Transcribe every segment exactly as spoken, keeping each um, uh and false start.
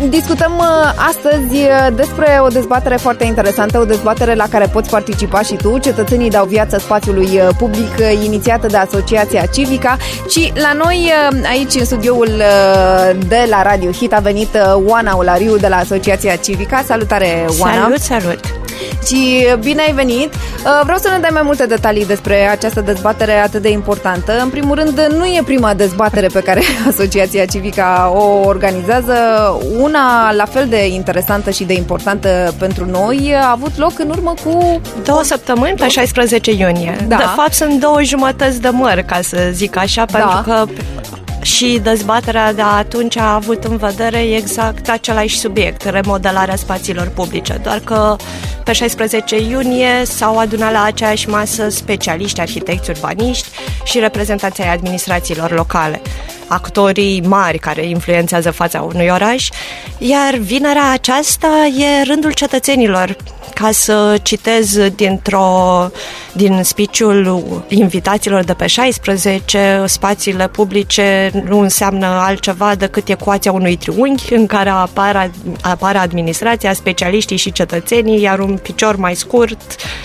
Discutăm astăzi despre o dezbatere foarte interesantă, o dezbatere la care poți participa și tu. Cetățenii dau viață spațiului public, inițiată de Asociația Civica. Și la noi, aici în studioul de la Radio Hit, a venit Oana Olariu de la Asociația Civica. Salutare, Oana! Salut, salut! Și bine ai venit! Vreau să ne dai mai multe detalii despre această dezbatere atât de importantă. În primul rând, nu e prima dezbatere pe care Asociația Civica o organizează. Una la fel de interesantă și de importantă pentru noi a avut loc în urmă cu... Două săptămâni, pe șaisprezece iunie. Da. De fapt, sunt două jumătăți de măr, ca să zic așa, Da. pentru că și dezbaterea de atunci a avut în vedere exact același subiect, remodelarea spațiilor publice, doar că pe șaisprezece iunie s-au adunat la aceeași masă specialiști, arhitecți, urbaniști și reprezentanții ai administrațiilor locale, actorii mari care influențează fața unui oraș, iar vinerea aceasta e rândul cetățenilor. Ca să citez dintr-o, din speech-ul invitaților de pe șaisprezece, spațiile publice nu înseamnă altceva decât ecuația unui triunghi în care apare, apare administrația, specialiștii și cetățenii, iar un picior mai scurt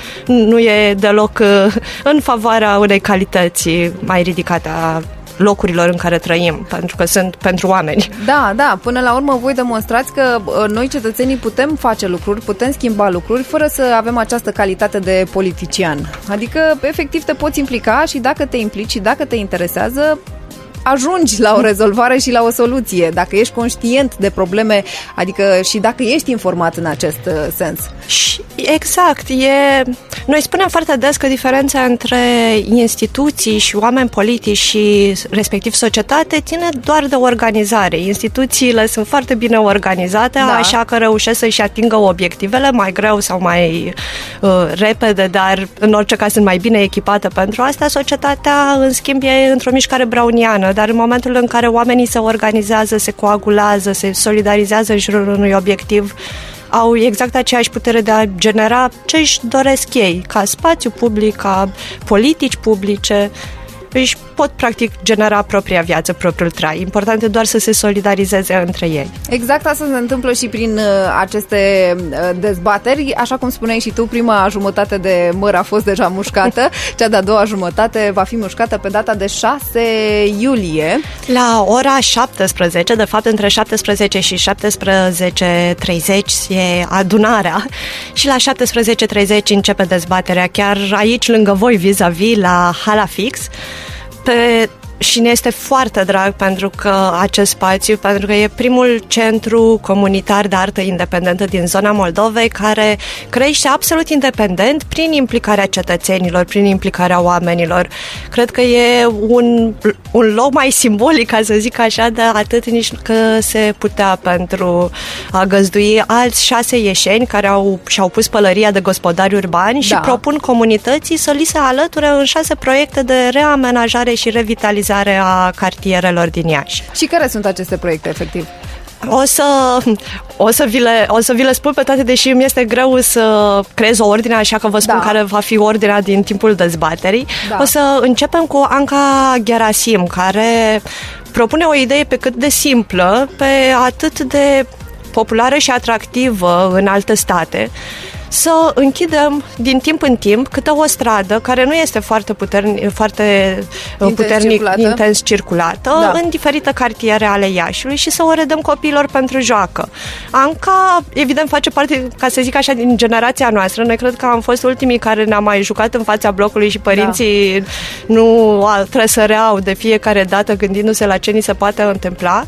nu e deloc în favoarea unei calități mai ridicate a locurilor în care trăim, pentru că sunt pentru oameni. Da, da, până la urmă voi demonstrați că noi cetățenii putem face lucruri, putem schimba lucruri fără să avem această calitate de politician. Adică, efectiv, te poți implica și dacă te implici și dacă te interesează, ajungi la o rezolvare și la o soluție, dacă ești conștient de probleme, adică și dacă ești informat în acest sens. Și exact, e... Noi spunem foarte des că diferența între instituții și oameni politici și respectiv societate ține doar de organizare. Instituțiile sunt foarte bine organizate, da. Așa că reușesc să-și atingă obiectivele mai greu sau mai uh, repede, dar în orice caz sunt mai bine echipate pentru asta. Societatea, în schimb, e într-o mișcare browniană, dar în momentul în care oamenii se organizează, se coagulează, se solidarizează în jurul unui obiectiv, au exact aceeași putere de a genera ce își doresc ei, ca spațiu public, ca politici publice, își pot practic genera propria viață, propriul trai. Important e doar să se solidarizeze între ei. Exact asta se întâmplă și prin uh, aceste uh, dezbateri. Așa cum spuneai și tu, prima jumătate de măr a fost deja mușcată, cea de-a doua jumătate va fi mușcată pe data de șase iulie. La ora șaptesprezece, de fapt între șaptesprezece și șaptesprezece treizeci e adunarea și la șaptesprezece treizeci începe dezbaterea chiar aici lângă voi, vis-a-vis, la Hala Fix. Pe, și ne este foarte drag pentru că acest spațiu, pentru că e primul centru comunitar de artă independentă din zona Moldovei, care crește absolut independent prin implicarea cetățenilor, prin implicarea oamenilor. Cred că e un, un loc mai simbolic, ca să zic așa, de atât nici că se putea pentru a găzdui alți șase ieșeni care au, și-au pus pălăria de gospodari urbani, da. Și propun comunității să li se alăture în șase proiecte de reamenajare și revitalizare a cartierelor din Iași. Și care sunt aceste proiecte, efectiv? O să, o, să vi le, o să vi le spun pe toate, deși îmi este greu să creez o ordine, așa că vă spun da. Care va fi ordinea din timpul dezbaterii. Da. O să începem cu Anca Gerasim, care propune o idee pe cât de simplă, pe atât de populară și atractivă în alte state, să închidem din timp în timp câte o stradă care nu este foarte puternic, foarte intens puternic circulată. intens circulată, da. În diferite cartiere ale Iașiului și să o redăm copiilor pentru joacă. Anca, evident, face parte, ca să zic așa, din generația noastră. Noi cred că am fost ultimii care ne-am mai jucat în fața blocului și părinții da. Nu trăsăreau de fiecare dată gândindu-se la ce ni se poate întâmpla.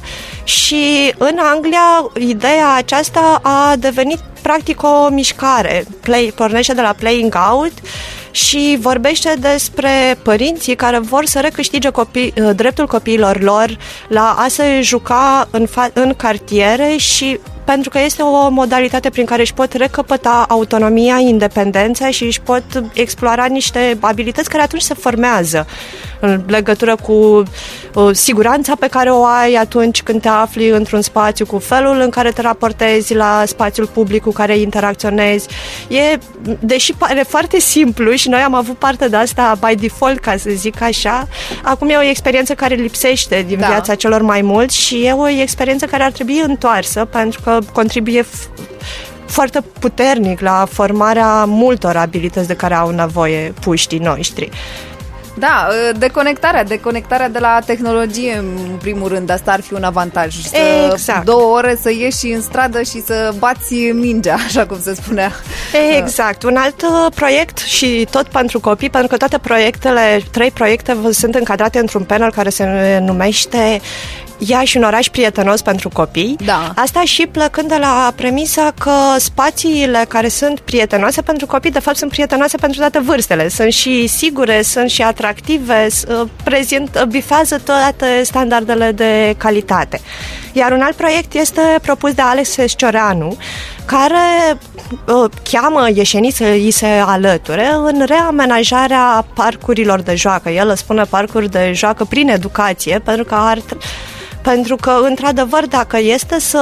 Și în Anglia, ideea aceasta a devenit practic o mișcare. Play, pornește de la playing out și vorbește despre părinții care vor să recâștige copii, dreptul copiilor lor la a se juca în, fa- în cartiere și pentru că este o modalitate prin care își pot recăpăta autonomia, independența și își pot explora niște abilități care atunci se formează în legătură cu uh, siguranța pe care o ai atunci când te afli într-un spațiu, cu felul în care te raportezi la spațiul public cu care interacționezi. E, deși pare foarte simplu și noi am avut parte de asta by default, ca să zic așa, acum e o experiență care lipsește din da. viața celor mai mulți și e o experiență care ar trebui întoarsă pentru că contribuie f- foarte puternic la formarea multor abilități de care au nevoie puștii noștri. Da, deconectarea, deconectarea de la tehnologie, în primul rând, asta ar fi un avantaj. Să exact. Două ore să ieși în stradă și să bați mingea, așa cum se spunea. Exact. Un alt proiect și tot pentru copii, pentru că toate proiectele, trei proiecte sunt încadrate într-un panel care se numește Iași, un oraș prietenos pentru copii. Da. Asta și plecând de la premisa că spațiile care sunt prietenoase pentru copii, de fapt, sunt prietenoase pentru toate vârstele. Sunt și sigure, sunt și atractive, prezint, bifează toate standardele de calitate. Iar un alt proiect este propus de Alex Scioreanu, care uh, cheamă ieșenii să îi se alăture în reamenajarea parcurilor de joacă. El îți spune parcuri de joacă prin educație, pentru că ar Pentru că, într-adevăr, dacă este să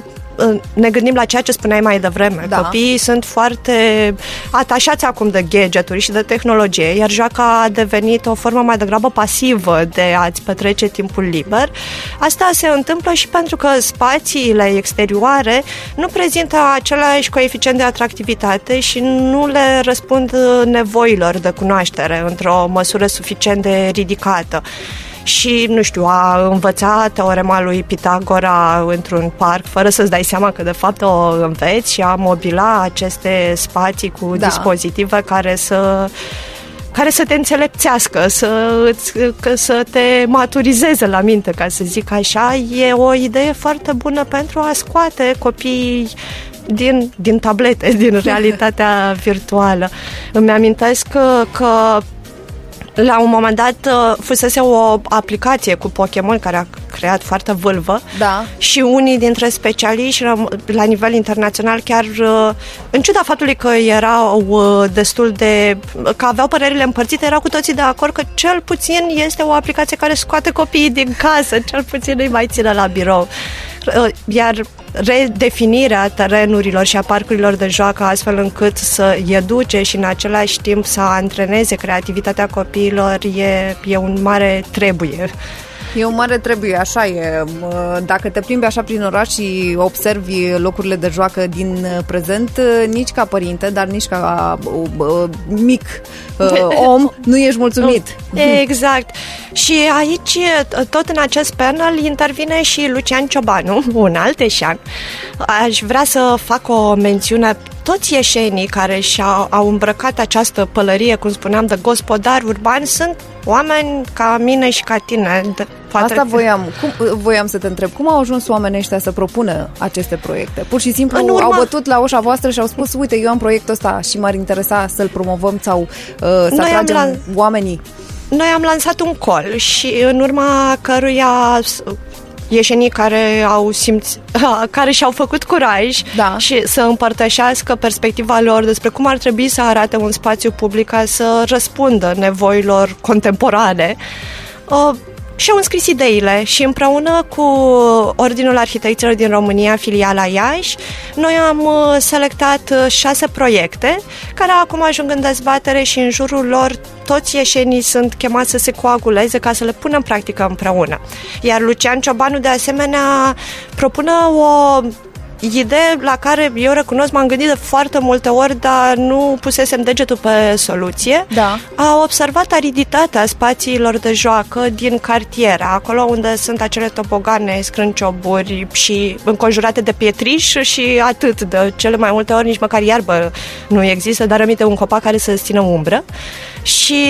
ne gândim la ceea ce spuneai mai devreme, da. Copiii sunt foarte atașați acum de gadgeturi și de tehnologie, iar joaca a devenit o formă mai degrabă pasivă de a-ți petrece timpul liber. Asta se întâmplă și pentru că spațiile exterioare nu prezintă același coeficient de atractivitate și nu le răspund nevoilor de cunoaștere într-o măsură suficient de ridicată. Și, nu știu, a învăța teorema lui Pitagora într-un parc fără să-ți dai seama că de fapt o înveți și a mobila aceste spații cu da. dispozitive care să care să te înțelepțească, să, să te maturizeze la minte, ca să zic așa, e o idee foarte bună pentru a scoate copiii din, din tablete, din realitatea virtuală. Îmi amintesc că, că la un moment dat fusese o aplicație cu Pokémon care a creat foarte vâlvă da. și unii dintre specialiști la nivel internațional, chiar în ciuda faptului că erau destul de că aveau părerile împărțite, erau cu toții de acord că cel puțin este o aplicație care scoate copiii din casă, cel puțin îi mai ține la birou. Iar redefinirea terenurilor și a parcurilor de joacă astfel încât să educe și în același timp să antreneze creativitatea copiilor e, e un mare trebuie. E un mare trebuie, așa e. Dacă te plimbi așa prin oraș și observi locurile de joacă din prezent, nici ca părinte, dar nici ca uh, mic uh, om, nu ești mulțumit. Exact. Și aici, tot în acest panel, intervine și Lucian Ciobanu, un alt eșean. Aș vrea să fac o mențiune. Toți ieșenii care și-au au îmbrăcat această pălărie, cum spuneam, de gospodari urbani, sunt oameni ca mine și ca tine. De, Asta voiam, cum, voiam să te întreb. Cum au ajuns oamenii ăștia să propună aceste proiecte? Pur și simplu urma... au bătut la ușa voastră și au spus, uite, eu am proiectul ăsta și m-ar interesa să-l promovăm sau uh, să Noi atragem la... oamenii? Noi am lansat un call și în urma căruia ieșenii care au simț, care și-au făcut curaj da. și să împărtășească perspectiva lor despre cum ar trebui să arate un spațiu public ca să răspundă nevoilor contemporane. Uh, Și-au înscris ideile și împreună cu Ordinul Arhitecților din România, filiala Iași, noi am selectat șase proiecte care acum ajung în dezbatere și în jurul lor toți ieșenii sunt chemați să se coaguleze ca să le pună în practică împreună. Iar Lucian Ciobanu, de asemenea, propune o idee la care eu recunosc, m-am gândit de foarte multe ori, dar nu pusesem degetul pe soluție. Da. A observat ariditatea spațiilor de joacă din cartiere, acolo unde sunt acele tobogane, scrâncioburi și înconjurate de pietriș și atât. De cele mai multe ori nici măcar iarbă nu există, dar rămite un copac care să țină umbră. Și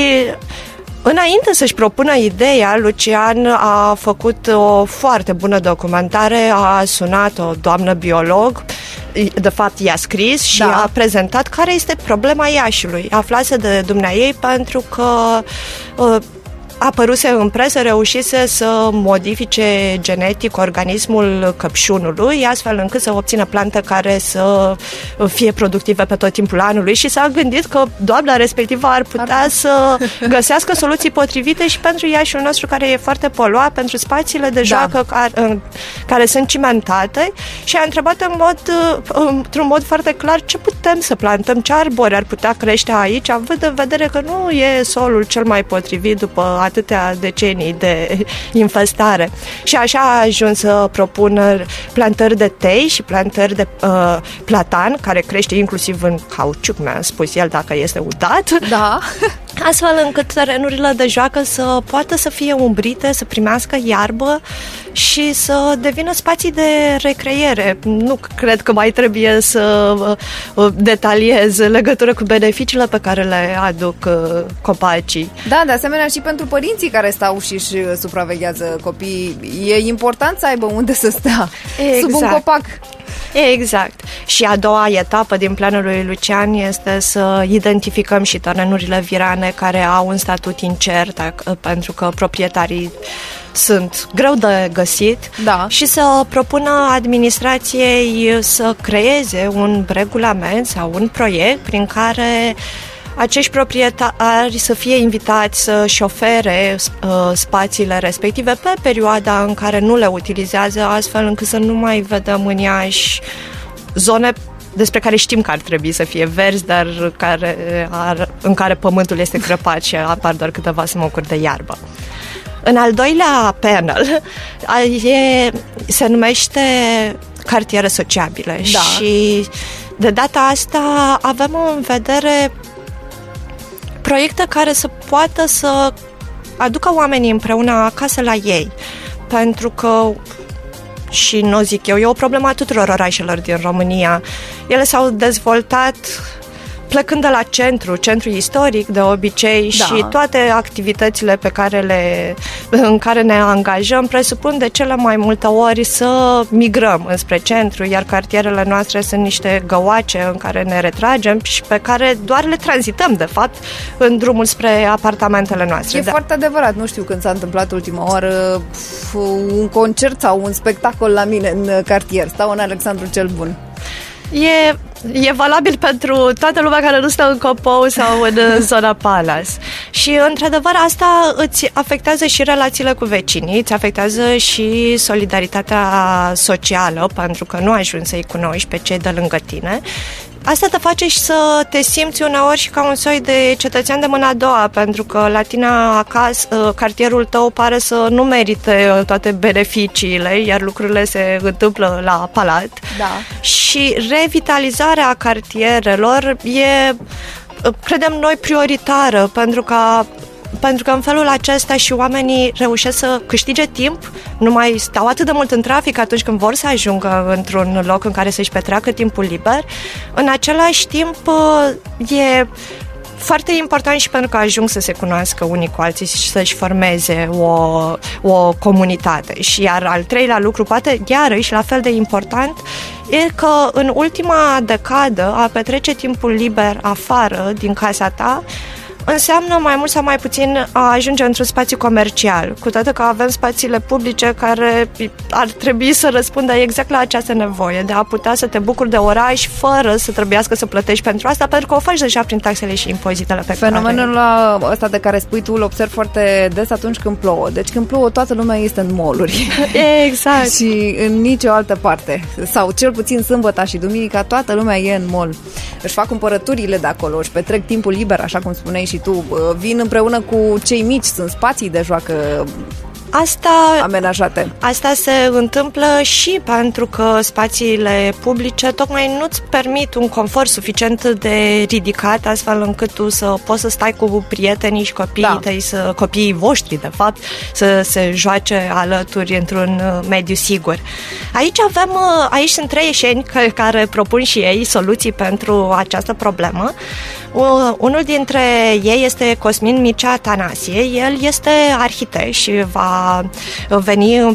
înainte să-și propună ideea, Lucian a făcut o foarte bună documentare, a sunat o doamnă biolog, de fapt i-a scris și da. a prezentat care este problema Iașiului. Aflase de dumneaei pentru că uh, apăruse în presă, reușise să modifice genetic organismul căpșunului, astfel încât să obțină plante care să fie productive pe tot timpul anului și s-a gândit că doamna respectivă ar putea ar... să găsească soluții potrivite și pentru Iașiul nostru, care e foarte poluat, pentru spațiile de joacă da. care, care sunt cimentate, și a întrebat în mod, într-un mod foarte clar ce putem să plantăm, ce arbori ar putea crește aici, având în vedere că nu e solul cel mai potrivit după atâtea decenii de infestare. Și așa a ajuns să propună plantări de tei și plantări de uh, platan, care crește inclusiv în cauciuc, mi-a spus el, dacă este udat. Da. Astfel încât terenurile de joacă să poată să fie umbrite, să primească iarbă și să devină spații de recreere. Nu cred că mai trebuie să detaliez legătură cu beneficiile pe care le aduc copacii. Da, de asemenea și pentru părinții care stau și își supraveghează copiii, e important să aibă unde să stea, exact. Sub un copac. Exact. Și a doua etapă din planul lui Lucian este să identificăm și terenurile virane care au un statut incert, pentru că proprietarii sunt greu de găsit, da. Și să propună administrației să creeze un regulament sau un proiect prin care acești proprietari să fie invitați să-și ofere uh, spațiile respective pe perioada în care nu le utilizează, astfel încât să nu mai vedem în Iași zone despre care știm că ar trebui să fie verzi, dar care ar, în care pământul este crăpat și apar doar câteva smocuri de iarbă. În al doilea panel e, se numește cartiere sociabile, da. Și de data asta avem în vedere proiecte care să poată să aducă oamenii împreună acasă la ei, pentru că, și nu zic eu, e o problemă a tuturor orașelor din România. Ele s-au dezvoltat plecând de la centru, centru istoric de obicei, da. Și toate activitățile pe care le, în care ne angajăm presupun de cele mai multe ori să migrăm înspre centru, iar cartierele noastre sunt niște găoace în care ne retragem și pe care doar le tranzităm, de fapt, în drumul spre apartamentele noastre. E da. Foarte adevărat. Nu știu când s-a întâmplat ultima oară un concert sau un spectacol la mine în cartier. Stau în Alexandru cel Bun. E, e valabil pentru toată lumea care nu stă în Copou sau în zona Palace. Și, într-adevăr, asta îți afectează și relațiile cu vecinii, îți afectează și solidaritatea socială, pentru că nu ajungi să-i cunoști pe cei de lângă tine. Asta te face și să te simți uneori și ca un soi de cetățean de mâna a doua, pentru că la tine acasă, cartierul tău pare să nu merite toate beneficiile, iar lucrurile se întâmplă la palat. Da. Și revitalizarea cartierelor e, credem noi, prioritară, pentru că pentru că în felul acesta și oamenii reușesc să câștige timp, nu mai stau atât de mult în trafic atunci când vor să ajungă într-un loc în care să-și petreacă timpul liber. În același timp, e foarte important și pentru că ajung să se cunoască unii cu alții și să-și formeze o, o comunitate. Și iar al treilea lucru, poate iarăși la fel de important, e că în ultima decadă a petrece timpul liber afară din casa ta înseamnă mai mult sau mai puțin a ajunge într-un spațiu comercial, cu toate că avem spațiile publice care ar trebui să răspundă exact la această nevoie de a putea să te bucuri de oraș fără să trebuiască să plătești pentru asta, pentru că o faci deja prin taxele și impozitele pe Fenomenul care... Fenomenul ăsta de care spui tu îl observ foarte des atunci când plouă. Deci când plouă toată lumea este în mall-uri. Exact. Și în nicio altă parte. Sau cel puțin sâmbăta și duminica toată lumea e în mall. Își fac cumpărăturile de acolo, își petrec timpul liber, așa cum spuneai și tu. Vin împreună cu cei mici, sunt spații de joacă asta, amenajate. Asta se întâmplă și pentru că spațiile publice tocmai nu-ți permit un confort suficient de ridicat, astfel încât tu să poți să stai cu prietenii și copiii da. tăi, să, copiii voștri, de fapt, să se joace alături într-un mediu sigur. Aici avem, aici sunt trei ieșeni care, care propun și ei soluții pentru această problemă. Unul dintre ei este Cosmin Mircea Tanasie. El este arhitect și va va veni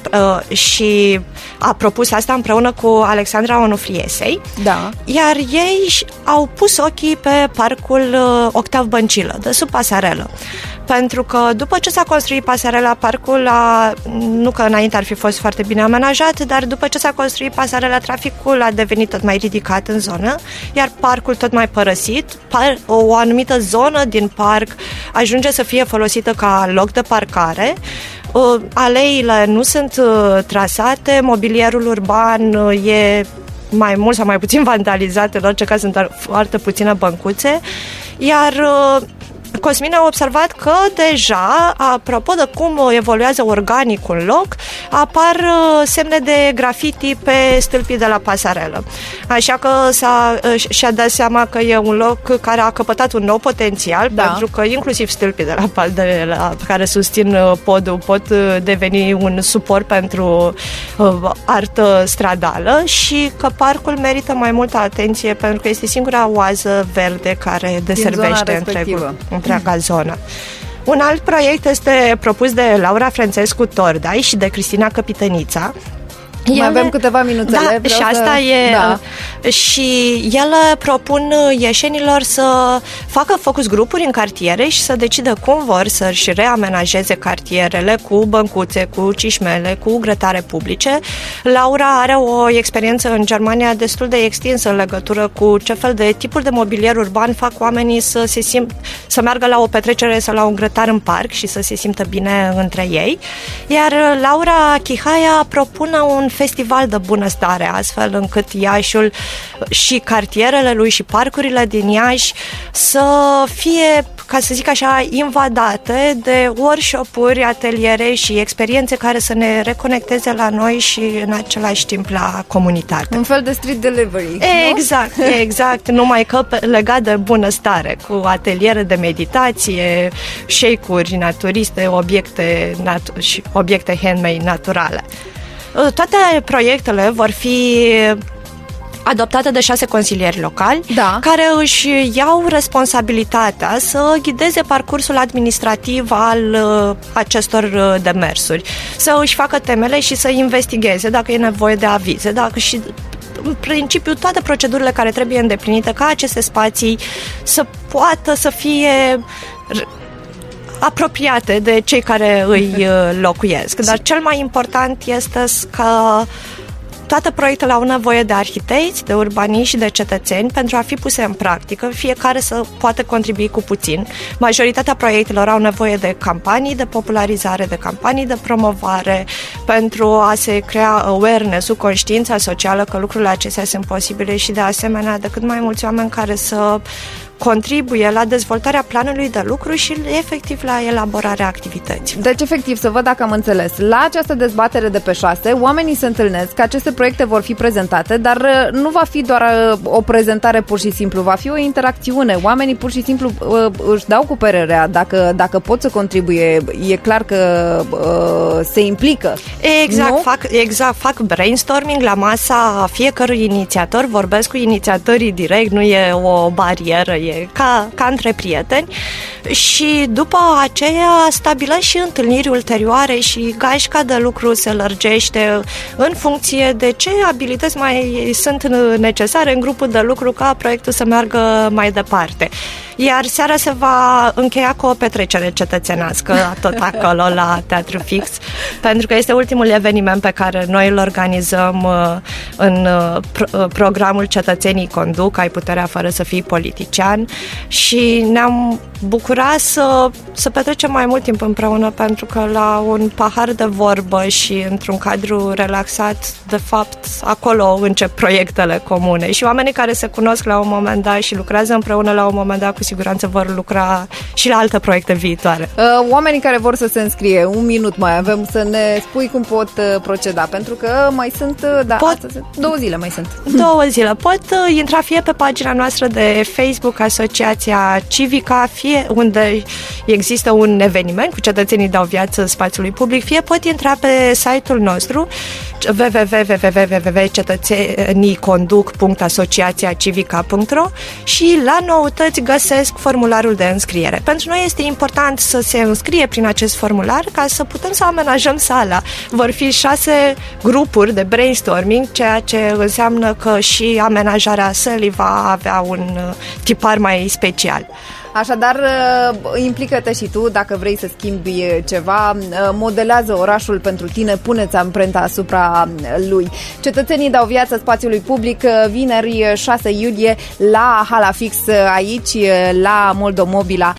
și a propus asta împreună cu Alexandra Onufriesei. Da. Iar ei au pus ochii pe parcul Octav Băncilă, de sub pasarelă. Pentru că după ce s-a construit pasarela, parcul a, nu că înainte ar fi fost foarte bine amenajat, dar după ce s-a construit pasarela, traficul a devenit tot mai ridicat în zonă, iar parcul tot mai părăsit. Par, o anumită zonă din parc ajunge să fie folosită ca loc de parcare. Aleile nu sunt trasate, mobilierul urban e mai mult sau mai puțin vandalizat, în orice caz sunt foarte puține băncuțe, iar Cosmin a observat că deja, apropo de cum evoluează organic un loc, apar semne de grafiti pe stâlpii de la pasarelă. Așa că s-a, și-a dat seama că e un loc care a căpătat un nou potențial, da. Pentru că inclusiv stâlpii de la, de la care susțin podul pot deveni un suport pentru uh, artă stradală și că parcul merită mai multă atenție pentru că este singura oază verde care deservește întregul. întreaga zonă. Un alt proiect este propus de Laura Frânțescu Tordai și de Cristina Căpitănița. Mai ele, avem câteva minuțele. Da, și asta să... e. Da. Și ele propun ieșenilor să facă focus grupuri în cartiere și să decidă cum vor să-și reamenajeze cartierele cu băncuțe, cu cișmele, cu grătare publice. Laura are o experiență în Germania destul de extinsă în legătură cu ce fel de tipuri de mobilier urban fac oamenii să se simt, să meargă la o petrecere sau la un grătar în parc și să se simtă bine între ei. Iar Laura Chihaia propune un festival de bunăstare, astfel încât Iașiul și cartierele lui și parcurile din Iași să fie, ca să zic așa, invadate de workshop-uri, ateliere și experiențe care să ne reconecteze la noi și în același timp la comunitate. Un fel de street delivery. Exact, nu? exact, numai că legat de bunăstare, cu ateliere de meditație, shake-uri naturiste, obiecte, natu- și obiecte handmade naturale. Toate proiectele vor fi adoptate de șase consilieri locali, da. care își iau responsabilitatea să ghideze parcursul administrativ al uh, acestor uh, demersuri, să își facă temele și să investigheze dacă e nevoie de avize, dacă și în principiu toate procedurile care trebuie îndeplinite ca aceste spații să poată să fie apropiate de cei care îi locuiesc. Dar cel mai important este că toate proiectele au nevoie de arhitecți, de urbaniști și de cetățeni pentru a fi puse în practică, fiecare să poată contribui cu puțin. Majoritatea proiectelor au nevoie de campanii de popularizare, de campanii de promovare pentru a se crea awareness-ul, conștiința socială că lucrurile acestea sunt posibile și de asemenea de cât mai mulți oameni care să contribuie la dezvoltarea planului de lucru și efectiv la elaborarea activității. Deci, efectiv, să văd dacă am înțeles. La această dezbatere de pe șase, oamenii se întâlnesc, că aceste proiecte vor fi prezentate, dar nu va fi doar o prezentare pur și simplu, va fi o interacțiune. Oamenii pur și simplu își dau cu părerea, dacă, dacă pot să contribuie, e clar că uh, se implică. Exact fac, exact, fac brainstorming la masa fiecărui inițiator, vorbesc cu inițiatorii direct, nu e o barieră, e ca, ca între prieteni și după aceea stabilesc și întâlniri ulterioare și gașca de lucru se lărgește în funcție de ce abilități mai sunt necesare în grupul de lucru ca proiectul să meargă mai departe. Iar seara se va încheia cu o petrecere cetățenească tot acolo la Teatru Fix, pentru că este ultimul eveniment pe care noi îl organizăm în programul Cetățenii Conduc, ai puterea fără să fii politician și ne-am bucurat să, să petrecem mai mult timp împreună pentru că la un pahar de vorbă și într-un cadru relaxat, de fapt, acolo încep proiectele comune și oamenii care se cunosc la un moment dat și lucrează împreună la un moment dat, cu siguranță vor lucra și la alte proiecte viitoare. Oamenii care vor să se înscrie, un minut mai avem, să ne spui cum pot proceda, pentru că mai sunt, da, pot, astăzi, două zile mai sunt. Două zile. Pot intra fie pe pagina noastră de Facebook, Asociația Civica, fie unde există un eveniment cu cetățenii dau viață spațiului public, fie pot intra pe site-ul nostru w w w punct cetățeniiconduc punct asociația civica punct ro și la noutăți găsesc formularul de înscriere. Pentru noi este important să se înscrie prin acest formular ca să putem să amenajăm sala. Vor fi șase grupuri de brainstorming, ceea ce înseamnă că și amenajarea sălii va avea un tipar mai special. Așadar, implică-te și tu, dacă vrei să schimbi ceva, modelează orașul pentru tine, pune-ți amprenta asupra lui. Cetățenii dau viață spațiului public, vineri șase iulie la Hala Fix aici, la Moldomobila.